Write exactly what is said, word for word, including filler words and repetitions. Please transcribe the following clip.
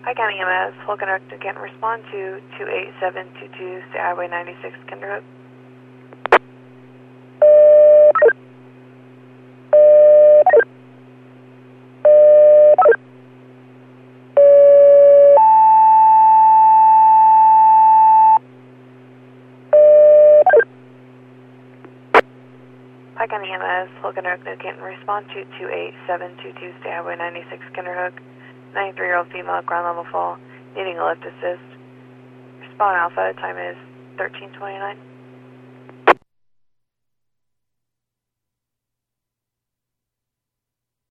Pike County E M S, Fulton Connecticut, can respond to two eight seven two two, State Highway ninety-six, Kinderhook. Pike County E M S, Fulton Connecticut, can respond to two eight seven two two, State Highway ninety-six, Kinderhook. ninety-three-year-old female, ground level fall, needing a lift assist. Respond Alpha, time is thirteen twenty-nine.